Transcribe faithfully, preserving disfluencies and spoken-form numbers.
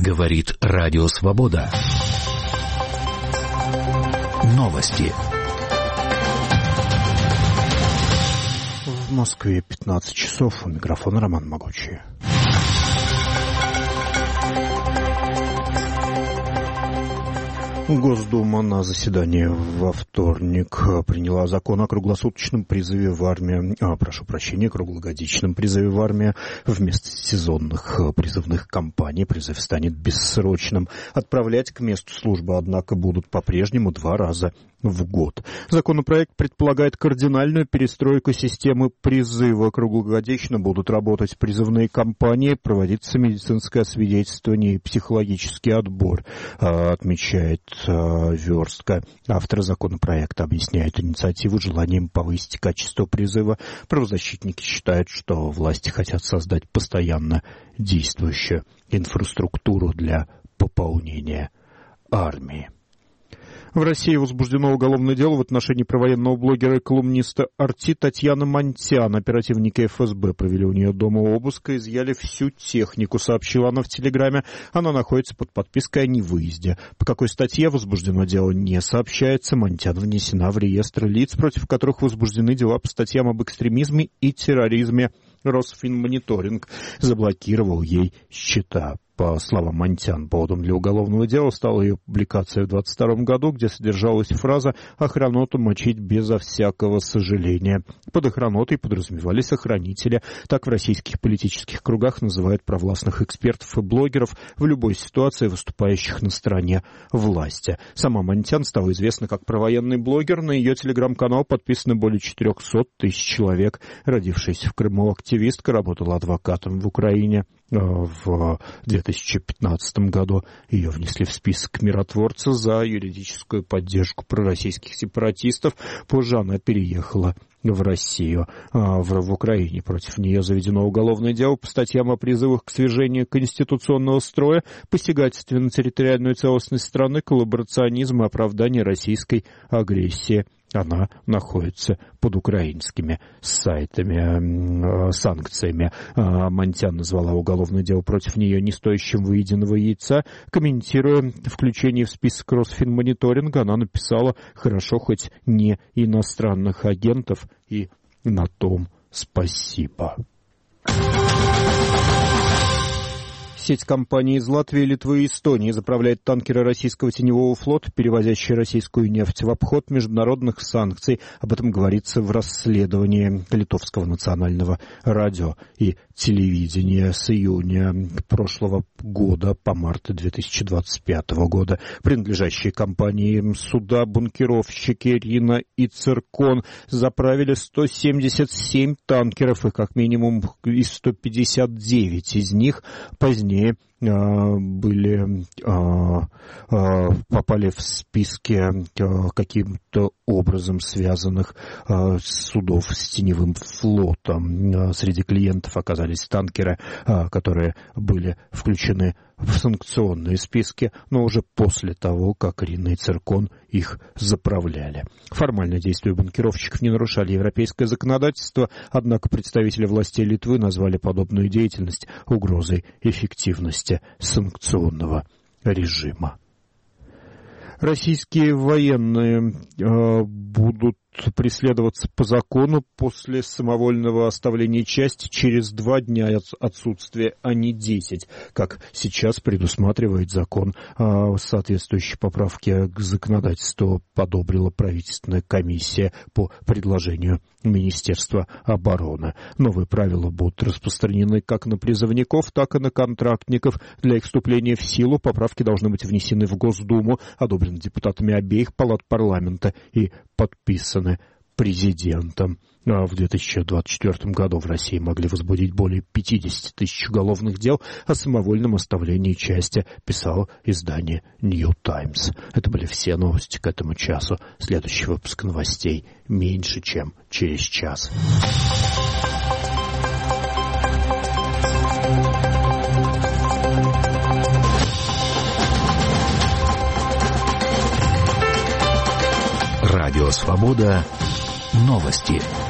Говорит Радио Свобода. Новости. В Москве пятнадцать часов. У микрофона Роман Могучий. Госдума на заседании во вторник приняла закон о круглосуточном призыве в армию, а, прошу прощения, круглогодичном призыве в армию. Вместо сезонных призывных кампаний призыв станет бессрочным. Отправлять к месту службы, однако, будут по-прежнему два раза в год. Законопроект предполагает кардинальную перестройку системы призыва. Круглогодично будут работать призывные кампании, проводиться медицинское освидетельствование и психологический отбор, отмечает Верстка. Автор законопроекта объясняет инициативу желанием повысить качество призыва. Правозащитники считают, что власти хотят создать постоянно действующую инфраструктуру для пополнения армии. В России возбуждено уголовное дело в отношении провоенного блогера и колумниста Арти Татьяны Монтян. Оперативники эф эс бэ провели у нее дома обыск и изъяли всю технику, сообщила она в Телеграме. Она находится под подпиской о невыезде. По какой статье возбуждено дело, не сообщается. Монтян внесена в реестр лиц, против которых возбуждены дела по статьям об экстремизме и терроризме. Росфинмониторинг заблокировал ей счета. По словам Монтян, поводом для уголовного дела стала ее публикация в двадцать втором году, где содержалась фраза «охраноту мочить безо всякого сожаления». Под охранотой подразумевались охранители. Так в российских политических кругах называют провластных экспертов и блогеров, в любой ситуации выступающих на стороне власти. Сама Монтян стала известна как провоенный блогер. На ее телеграм-канал подписано более четыреста тысяч человек. Родившаяся в Крыму активистка работала адвокатом в Украине. В две тысячи пятнадцатом году ее внесли в список миротворцев за юридическую поддержку пророссийских сепаратистов. Позже она переехала в Россию. В, в Украине против нее заведено уголовное дело по статьям о призывах к свержению конституционного строя, посягательстве на территориальную целостность страны, коллаборационизм и оправдание российской агрессии. Она находится под украинскими сайтами, э, санкциями. Э, Монтян назвала уголовное дело против нее не стоящим выеденного яйца. Комментируя включение в список Росфинмониторинга, она написала: «Хорошо, хоть не иностранных агентов, и на том спасибо». Сеть компаний из Латвии, Литвы и Эстонии заправляет танкеры российского теневого флота, перевозящие российскую нефть, в обход международных санкций. Об этом говорится в расследовании Литовского национального радио и телевидения с июня прошлого года по март две тысячи двадцать пятого года. Принадлежащие компании суда бункеровщики Рина и Циркон заправили сто семьдесят семь танкеров, и как минимум из сто пятьдесят девять из них позднее были, попали в списки каким-то образом связанных судов с теневым флотом. Среди клиентов оказались танкеры, которые были включены в санкционные списки, но уже после того, как Рина и Циркон их заправляли. Формально действия бункеровщиков не нарушали европейское законодательство, однако представители властей Литвы назвали подобную деятельность угрозой эффективности санкционного режима. Российские военные э, будут преследоваться по закону после самовольного оставления части через два дня отсутствия, а не десять, как сейчас предусматривает закон. Соответствующие поправки к законодательству подобрила правительственная комиссия по предложению Министерства обороны. Новые правила будут распространены как на призывников, так и на контрактников. Для их вступления в силу поправки должны быть внесены в Госдуму, одобрены депутатами обеих палат парламента и подписаны президентом. В две тысячи двадцать четвёртом году в России могли возбудить более пятьдесят тысяч уголовных дел о самовольном оставлении части, писало издание New Times. Это были все новости к этому часу. Следующий выпуск новостей меньше, чем через час. Радио Свобода. Новости.